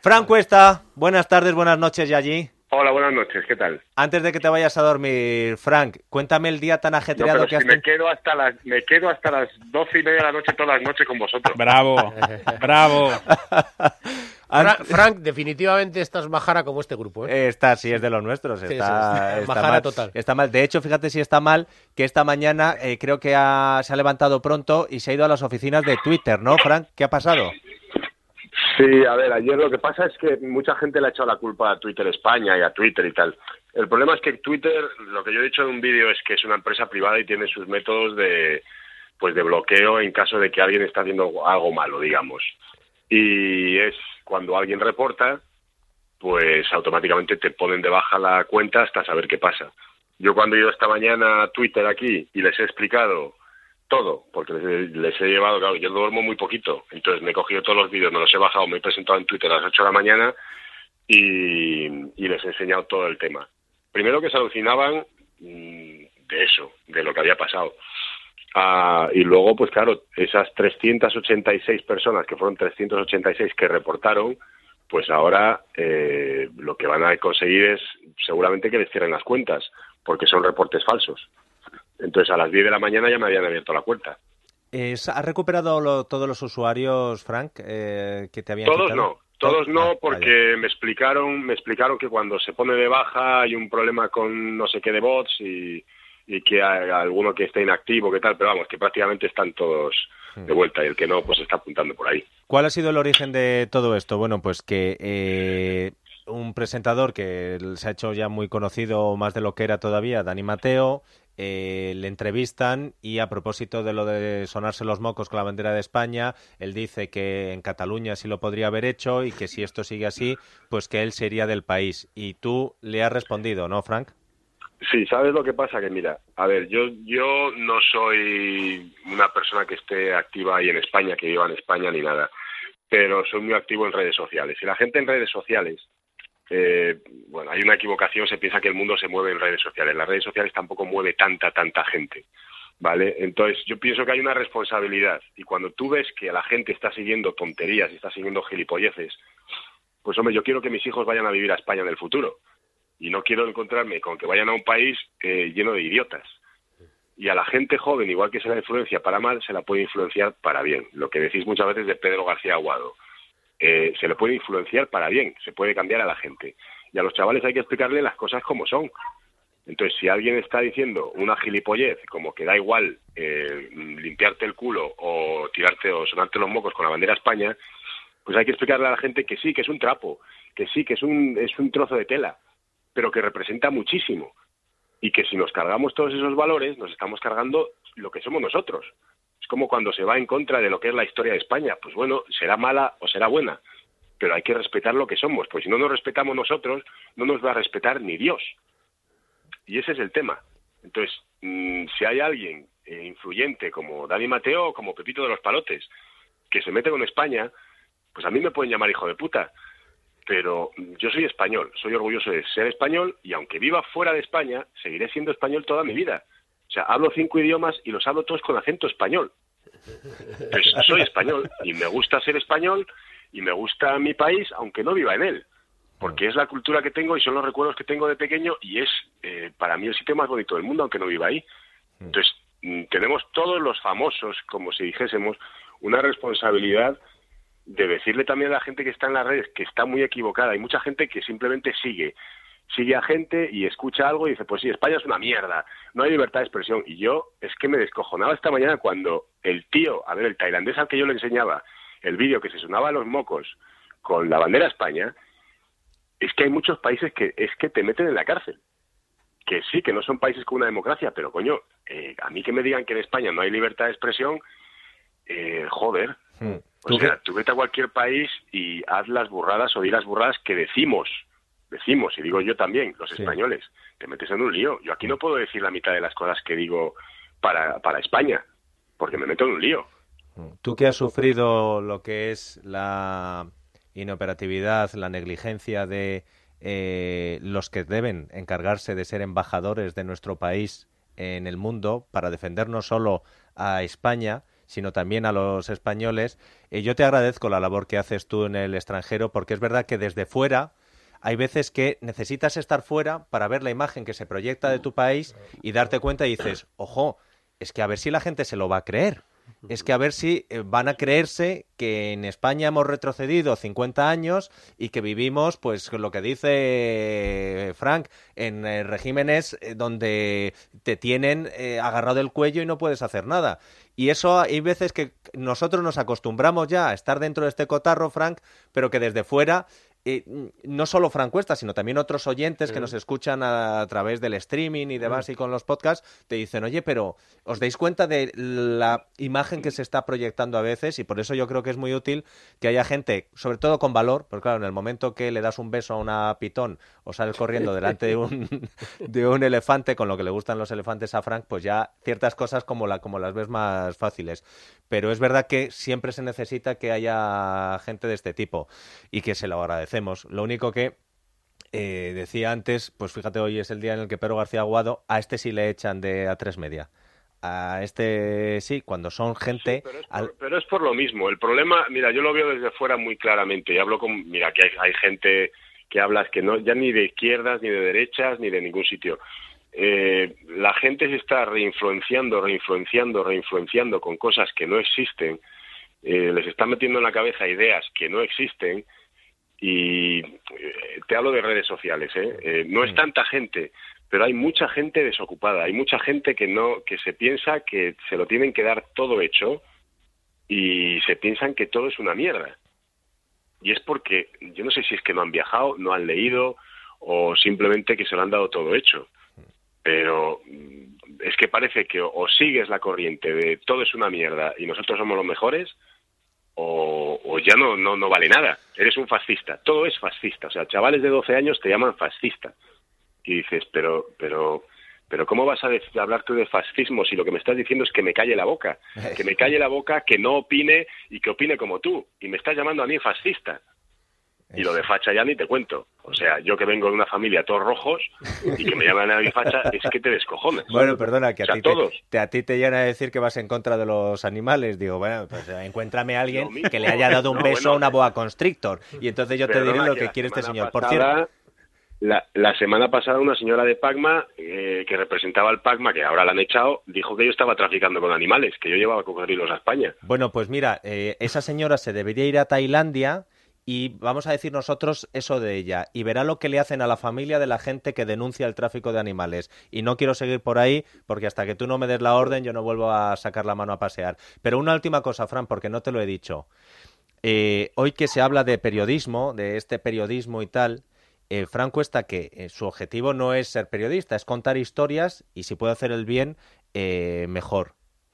Fran Cuesta, buenas tardes, buenas noches y allí. Hola, buenas noches, ¿qué tal? Antes de que te vayas a dormir, Frank, cuéntame el día tan ajetreado que has tenido. Me quedo hasta las 12:30 de la noche todas las noches con vosotros. Bravo, bravo. Frank, definitivamente estás majara como este grupo, ¿eh? Sí, es de los nuestros. Está majara mal, total. Está mal. De hecho, fíjate si está mal que esta mañana creo que se ha levantado pronto y se ha ido a las oficinas de Twitter, ¿no, Frank? ¿Qué ha pasado? Sí, a ver, ayer lo que pasa es que mucha gente le ha echado la culpa a Twitter España y a Twitter y tal. El problema es que Twitter, lo que yo he dicho en un vídeo es que es una empresa privada y tiene sus métodos de bloqueo en caso de que alguien está haciendo algo malo, digamos. Y es cuando alguien reporta, pues automáticamente te ponen de baja la cuenta hasta saber qué pasa. Yo cuando he ido esta mañana a Twitter aquí y les he explicado todo, porque les he llevado, claro, yo duermo muy poquito, entonces me he cogido todos los vídeos, me los he bajado, me he presentado en Twitter a las 8 de la mañana y les he enseñado todo el tema. Primero que se alucinaban de eso, de lo que había pasado. Y luego, pues claro, esas 386 personas, que fueron 386 que reportaron, pues ahora lo que van a conseguir es seguramente que les cierren las cuentas, porque son reportes falsos. Entonces a las 10 de la mañana ya me habían abierto la cuenta. ¿Has recuperado todos los usuarios, Frank, que te habían quitado? Todos no, porque me explicaron que cuando se pone de baja hay un problema con no sé qué de bots y que hay alguno que esté inactivo, que tal, pero vamos, que prácticamente están todos de vuelta y el que no, pues está apuntando por ahí. ¿Cuál ha sido el origen de todo esto? Bueno, pues que un presentador que se ha hecho ya muy conocido, más de lo que era todavía, Dani Mateo, le entrevistan y a propósito de lo de sonarse los mocos con la bandera de España, él dice que en Cataluña sí lo podría haber hecho y que si esto sigue así, pues que él sería del país. Y tú le has respondido, ¿no, Frank? Sí, ¿sabes lo que pasa? Que mira, a ver, yo no soy una persona que esté activa ahí en España, que viva en España ni nada, pero soy muy activo en redes sociales. Y la gente en redes sociales, bueno, hay una equivocación, se piensa que el mundo se mueve en redes sociales. Las redes sociales tampoco mueve tanta gente, ¿vale? Entonces yo pienso que hay una responsabilidad y cuando tú ves que la gente está siguiendo tonterías y está siguiendo gilipolleces, pues hombre, yo quiero que mis hijos vayan a vivir a España en el futuro y no quiero encontrarme con que vayan a un país lleno de idiotas. Y a la gente joven, igual que se la influencia para mal, se la puede influenciar para bien. Lo que decís muchas veces de Pedro García Aguado. Se le puede influenciar para bien, se puede cambiar a la gente. Y a los chavales hay que explicarle las cosas como son. Entonces, si alguien está diciendo una gilipollez, como que da igual limpiarte el culo o tirarte o sonarte los mocos con la bandera España, pues hay que explicarle a la gente que sí, que es un trapo, que sí, que es un trozo de tela, pero que representa muchísimo. Y que si nos cargamos todos esos valores, nos estamos cargando lo que somos nosotros. Es como cuando se va en contra de lo que es la historia de España. Pues bueno, será mala o será buena, pero hay que respetar lo que somos, pues si no nos respetamos nosotros, no nos va a respetar ni Dios. Y ese es el tema. Entonces, si hay alguien influyente como Dani Mateo o como Pepito de los Palotes, que se mete con España, pues a mí me pueden llamar hijo de puta. Pero yo soy español, soy orgulloso de ser español y aunque viva fuera de España, seguiré siendo español toda mi vida. O sea, hablo 5 idiomas y los hablo todos con acento español. Pues soy español y me gusta ser español y me gusta mi país, aunque no viva en él. Porque es la cultura que tengo y son los recuerdos que tengo de pequeño y es para mí el sitio más bonito del mundo, aunque no viva ahí. Entonces, tenemos todos los famosos, como si dijésemos, una responsabilidad de decirle también a la gente que está en las redes que está muy equivocada. Hay mucha gente que simplemente sigue a gente y escucha algo y dice, pues sí, España es una mierda, no hay libertad de expresión. Y yo es que me descojonaba esta mañana cuando el tío, a ver, el tailandés al que yo le enseñaba el vídeo que se sonaba a los mocos con la bandera España, es que hay muchos países que es que te meten en la cárcel. Que sí, que no son países con una democracia, pero coño, a mí que me digan que en España no hay libertad de expresión, joder. O sea, tú vete a cualquier país y haz las burradas o di las burradas que decimos, y digo yo también, los españoles, te metes en un lío. Yo aquí no puedo decir la mitad de las cosas que digo para España, porque me meto en un lío. Tú que has sufrido lo que es la inoperatividad, la negligencia de los que deben encargarse de ser embajadores de nuestro país en el mundo para defender no solo a España, sino también a los españoles. Yo te agradezco la labor que haces tú en el extranjero, porque es verdad que desde fuera hay veces que necesitas estar fuera para ver la imagen que se proyecta de tu país y darte cuenta y dices, ojo, es que a ver si la gente se lo va a creer. Es que a ver si van a creerse que en España hemos retrocedido 50 años y que vivimos, pues lo que dice Frank, en regímenes donde te tienen agarrado el cuello y no puedes hacer nada. Y eso hay veces que nosotros nos acostumbramos ya a estar dentro de este cotarro, Frank, pero que desde fuera... no solo Fran Cuesta, sino también otros oyentes que nos escuchan a través del streaming y demás y con los podcasts, te dicen, oye, pero ¿os dais cuenta de la imagen que se está proyectando a veces? Y por eso yo creo que es muy útil que haya gente, sobre todo con valor, porque claro, en el momento que le das un beso a una pitón o sales corriendo delante de un elefante, con lo que le gustan los elefantes a Frank, pues ya ciertas cosas como las ves más fáciles. Pero es verdad que siempre se necesita que haya gente de este tipo y que se lo agradecemos. Lo único que decía antes, pues fíjate, hoy es el día en el que Pedro García Aguado, a este sí le echan de A3 Media. A este sí, cuando son gente... Sí, pero es por lo mismo. El problema, mira, yo lo veo desde fuera muy claramente y hablo con... Mira, que hay gente que hablas que no, ya ni de izquierdas, ni de derechas, ni de ningún sitio. La gente se está reinfluenciando con cosas que no existen. Les está metiendo en la cabeza ideas que no existen. Y te hablo de redes sociales, no es tanta gente, pero hay mucha gente desocupada, hay mucha gente que se piensa que se lo tienen que dar todo hecho y se piensan que todo es una mierda. Y es porque, yo no sé si es que no han viajado, no han leído o simplemente que se lo han dado todo hecho. Pero es que parece que o sigues la corriente de todo es una mierda y nosotros somos los mejores, o ya no vale nada, eres un fascista, todo es fascista, o sea, chavales de 12 años te llaman fascista y dices, pero ¿cómo vas a hablar tú de fascismo si lo que me estás diciendo es que me calle la boca, que no opine y que opine como tú, y me estás llamando a mí fascista? Y lo de facha ya ni te cuento. O sea, yo que vengo de una familia todos rojos y que me llaman a mi facha, es que te descojones. Bueno, perdona, que a ti te llegan a decir que vas en contra de los animales. Digo, bueno, pues encuéntrame a alguien que le haya dado un beso a una boa constrictor. Y entonces yo te diré lo que quiere este señor. Por cierto... La semana pasada una señora de Pacma, que representaba al Pacma, que ahora la han echado, dijo que yo estaba traficando con animales, que yo llevaba cocodrilos a España. Bueno, pues mira, esa señora se debería ir a Tailandia... Y vamos a decir nosotros eso de ella. Y verá lo que le hacen a la familia de la gente que denuncia el tráfico de animales. Y no quiero seguir por ahí, porque hasta que tú no me des la orden, yo no vuelvo a sacar la mano a pasear. Pero una última cosa, Fran, porque no te lo he dicho. Hoy que se habla de periodismo, de este periodismo y tal, Fran Cuesta, que su objetivo no es ser periodista, es contar historias y si puede hacer el bien, mejor.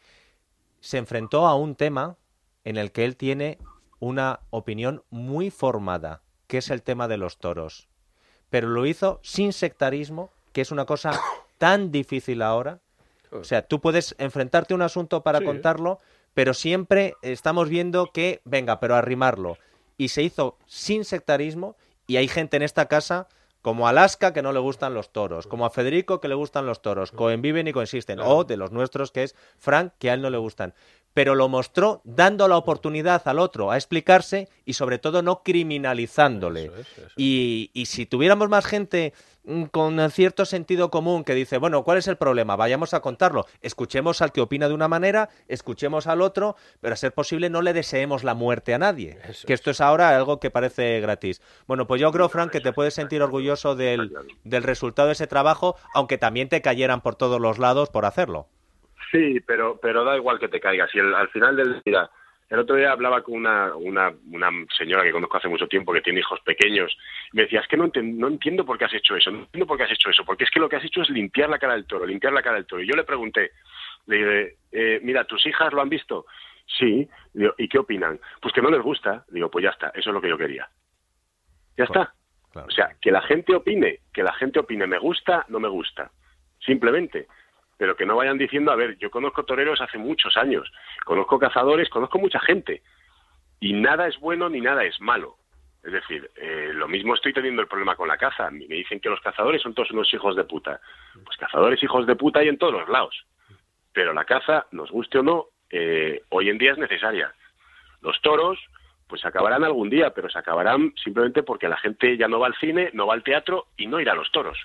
Se enfrentó a un tema en el que él tiene una opinión muy formada, que es el tema de los toros. Pero lo hizo sin sectarismo, que es una cosa tan difícil ahora. O sea, tú puedes enfrentarte a un asunto para contarlo, pero siempre estamos viendo que, venga, pero arrimarlo. Y se hizo sin sectarismo, y hay gente en esta casa, como a Alaska, que no le gustan los toros, como a Federico, que le gustan los toros, coenviven y coexisten, o de los nuestros, que es Frank, que a él no le gustan. Pero lo mostró dando la oportunidad al otro a explicarse y sobre todo no criminalizándole. Eso es. Y si tuviéramos más gente con cierto sentido común que dice, bueno, ¿cuál es el problema? Vayamos a contarlo. Escuchemos al que opina de una manera, escuchemos al otro, pero a ser posible no le deseemos la muerte a nadie. Eso que esto es ahora algo que parece gratis. Bueno, pues yo creo, Frank, que te puedes sentir orgulloso del resultado de ese trabajo, aunque también te cayeran por todos los lados por hacerlo. Sí, pero da igual que te caigas. Y al final del día, el otro día hablaba con una señora que conozco hace mucho tiempo que tiene hijos pequeños y me decía, es que no entiendo por qué has hecho eso, porque es que lo que has hecho es limpiar la cara del toro. Y yo le pregunté, le dije, mira, ¿tus hijas lo han visto? Sí. Digo, ¿y qué opinan? Pues que no les gusta. Digo, pues ya está, eso es lo que yo quería. Ya está. Claro. O sea, que la gente opine, me gusta, no me gusta. Simplemente. Pero que no vayan diciendo, a ver, yo conozco toreros hace muchos años, conozco cazadores, conozco mucha gente, y nada es bueno ni nada es malo. Es decir, lo mismo estoy teniendo el problema con la caza. Me dicen que los cazadores son todos unos hijos de puta. Pues cazadores hijos de puta hay en todos los lados. Pero la caza, nos guste o no, hoy en día es necesaria. Los toros, pues se acabarán algún día, pero se acabarán simplemente porque la gente ya no va al cine, no va al teatro y no irá a los toros.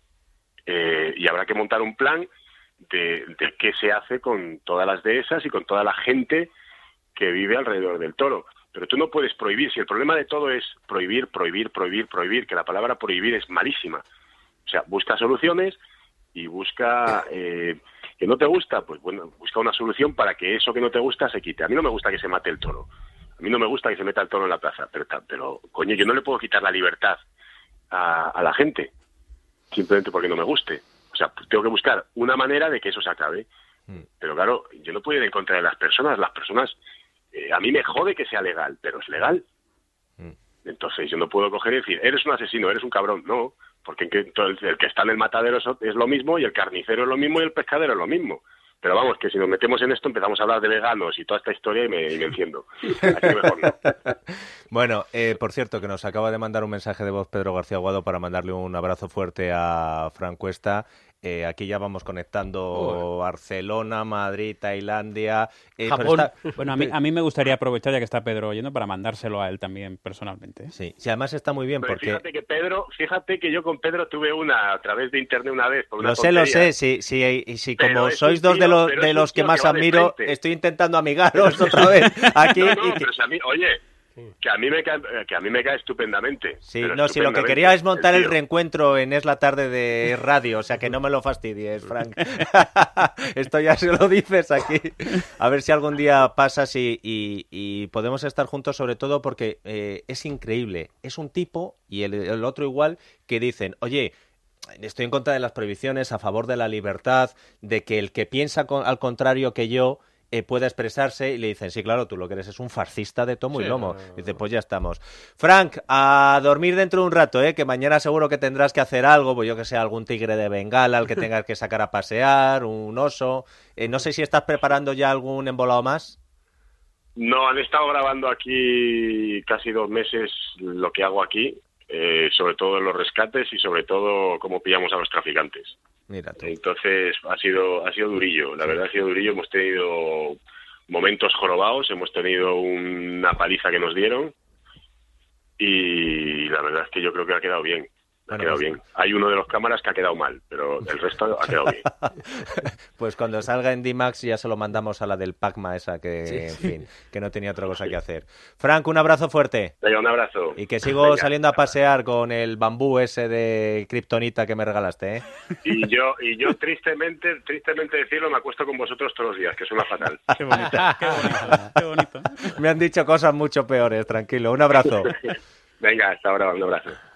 Y habrá que montar un plan de qué se hace con todas las dehesas y con toda la gente que vive alrededor del toro. Pero tú no puedes prohibir. Si el problema de todo es prohibir, que la palabra prohibir es malísima. O sea, busca soluciones y busca... ¿que no te gusta? Pues bueno, busca una solución para que eso que no te gusta se quite. A mí no me gusta que se mate el toro. A mí no me gusta que se meta el toro en la plaza. Pero coño, yo no le puedo quitar la libertad a la gente simplemente porque no me guste. O sea, tengo que buscar una manera de que eso se acabe. Pero claro, yo no puedo ir en contra de las personas. Las personas... a mí me jode que sea legal, pero es legal. Entonces yo no puedo coger y decir, eres un asesino, eres un cabrón. No, porque el que está en el matadero es lo mismo, y el carnicero es lo mismo, y el pescadero es lo mismo. Pero vamos, que si nos metemos en esto empezamos a hablar de veganos y toda esta historia y me enciendo. Así que mejor no. Bueno, por cierto, que nos acaba de mandar un mensaje de voz Pedro García Aguado para mandarle un abrazo fuerte a Fran Cuesta. Aquí ya vamos conectando Barcelona, Madrid, Tailandia, Japón. Bueno, a mí me gustaría aprovechar, ya que está Pedro oyendo, para mandárselo a él también personalmente. Sí, además está muy bien. Pero porque fíjate que yo con Pedro tuve una a través de internet una vez. Por una lo tontería. sé, sí, como sois dos de los que más admiro, estoy intentando amigaros otra vez aquí. Pero si a mí, oye, que a mí me cae estupendamente. Sí, si lo que quería es montar el reencuentro en Es la Tarde de radio, o sea que no me lo fastidies, Frank. Esto ya se lo dices aquí. A ver si algún día pasas y podemos estar juntos, sobre todo porque es increíble. Es un tipo, y el otro igual, que dicen, oye, estoy en contra de las prohibiciones, a favor de la libertad, de que el que piensa al contrario que yo pueda expresarse, y le dicen, sí, claro, tú lo que eres es un fascista de tomo y lomo. Dice, pues ya estamos. Frank, a dormir dentro de un rato, que mañana seguro que tendrás que hacer algo, pues yo que sé, algún tigre de Bengala al que tengas que sacar a pasear, un oso. No sé si estás preparando ya algún embolado más. No, han estado grabando aquí casi 2 meses lo que hago aquí, sobre todo en los rescates y sobre todo cómo pillamos a los traficantes. Mira tú. Entonces ha sido durillo, la verdad ha sido durillo. Hemos tenido momentos jorobados, hemos tenido una paliza que nos dieron y la verdad es que yo creo que ha quedado bien. Bien. Hay uno de los cámaras que ha quedado mal, pero el resto ha quedado bien. Pues cuando salga en D-Max ya se lo mandamos a la del Pacma esa que, en fin, que no tenía otra cosa que hacer. Frank, un abrazo fuerte. Venga, un abrazo. Y que sigo saliendo a pasear con el bambú ese de kriptonita que me regalaste, ¿eh? Y yo tristemente decirlo, me acuesto con vosotros todos los días, que suena fatal. Qué bonito, qué bonito. Me han dicho cosas mucho peores, tranquilo. Un abrazo. Venga, hasta ahora, un abrazo.